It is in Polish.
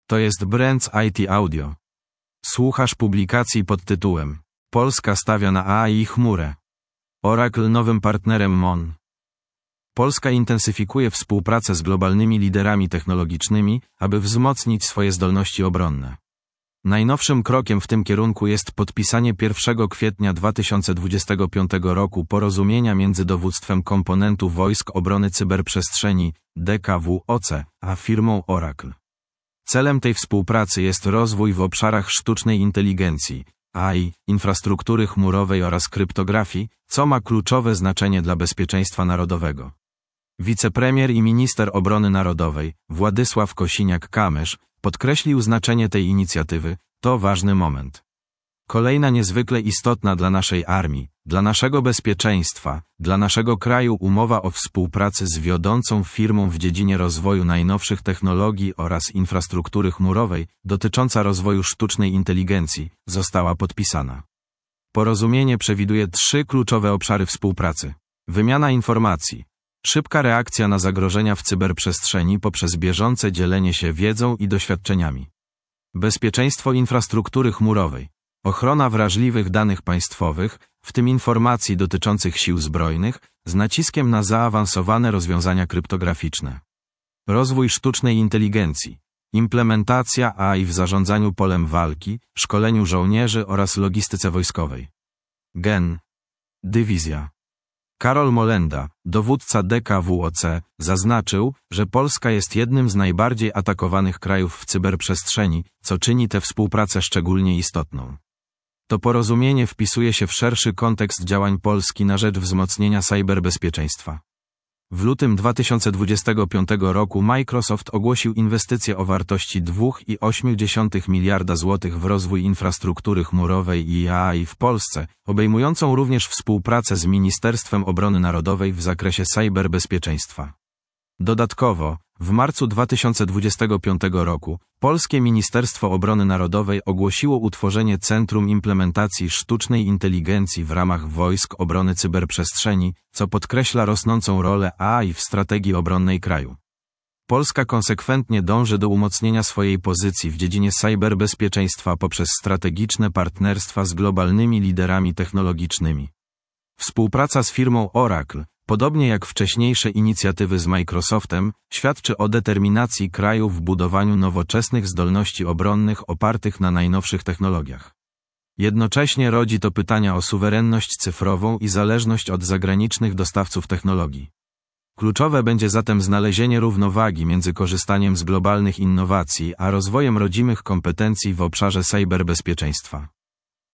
To jest Brands IT Audio. Słuchasz publikacji pod tytułem Polska stawia na AI i chmurę. Oracle nowym partnerem MON. Polska intensyfikuje współpracę z globalnymi liderami technologicznymi, aby wzmocnić swoje zdolności obronne. Najnowszym krokiem w tym kierunku jest podpisanie 1 kwietnia 2025 roku porozumienia między Dowództwem Komponentu Wojsk Obrony Cyberprzestrzeni DKWOC a firmą Oracle. Celem tej współpracy jest rozwój w obszarach sztucznej inteligencji, AI, infrastruktury chmurowej oraz kryptografii, co ma kluczowe znaczenie dla bezpieczeństwa narodowego. Wicepremier i minister obrony narodowej, Władysław Kosiniak-Kamysz, podkreślił znaczenie tej inicjatywy. To ważny moment. Kolejna niezwykle istotna dla naszej armii, dla naszego bezpieczeństwa, dla naszego kraju umowa o współpracy z wiodącą firmą w dziedzinie rozwoju najnowszych technologii oraz infrastruktury chmurowej, dotycząca rozwoju sztucznej inteligencji, została podpisana. Porozumienie przewiduje 3 kluczowe obszary współpracy. Wymiana informacji. Szybka reakcja na zagrożenia w cyberprzestrzeni poprzez bieżące dzielenie się wiedzą i doświadczeniami. Bezpieczeństwo infrastruktury chmurowej. Ochrona wrażliwych danych państwowych, w tym informacji dotyczących sił zbrojnych, z naciskiem na zaawansowane rozwiązania kryptograficzne. Rozwój sztucznej inteligencji. Implementacja AI w zarządzaniu polem walki, szkoleniu żołnierzy oraz logistyce wojskowej. Gen. Dywizja. Karol Molenda, dowódca DKWOC, zaznaczył, że Polska jest jednym z najbardziej atakowanych krajów w cyberprzestrzeni, co czyni tę współpracę szczególnie istotną. To porozumienie wpisuje się w szerszy kontekst działań Polski na rzecz wzmocnienia cyberbezpieczeństwa. W lutym 2025 roku Microsoft ogłosił inwestycje o wartości 2,8 miliarda złotych w rozwój infrastruktury chmurowej i AI w Polsce, obejmującą również współpracę z Ministerstwem Obrony Narodowej w zakresie cyberbezpieczeństwa. Dodatkowo, w marcu 2025 roku, Polskie Ministerstwo Obrony Narodowej ogłosiło utworzenie Centrum Implementacji Sztucznej Inteligencji w ramach Wojsk Obrony Cyberprzestrzeni, co podkreśla rosnącą rolę AI w strategii obronnej kraju. Polska konsekwentnie dąży do umocnienia swojej pozycji w dziedzinie cyberbezpieczeństwa poprzez strategiczne partnerstwa z globalnymi liderami technologicznymi. Współpraca z firmą Oracle, podobnie jak wcześniejsze inicjatywy z Microsoftem, świadczy o determinacji kraju w budowaniu nowoczesnych zdolności obronnych opartych na najnowszych technologiach. Jednocześnie rodzi to pytania o suwerenność cyfrową i zależność od zagranicznych dostawców technologii. Kluczowe będzie zatem znalezienie równowagi między korzystaniem z globalnych innowacji a rozwojem rodzimych kompetencji w obszarze cyberbezpieczeństwa.